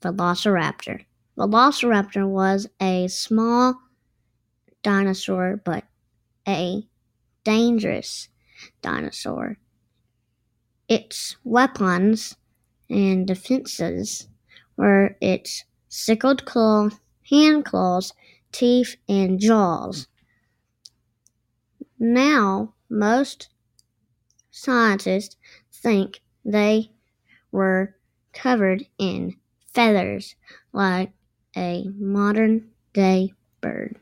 Velociraptor. Velociraptor was a small dinosaur, but a dangerous dinosaur. Its weapons and defenses were its sickled claw, hand claws, teeth, and jaws. Now, most scientists think they were covered in feathers like a modern day bird.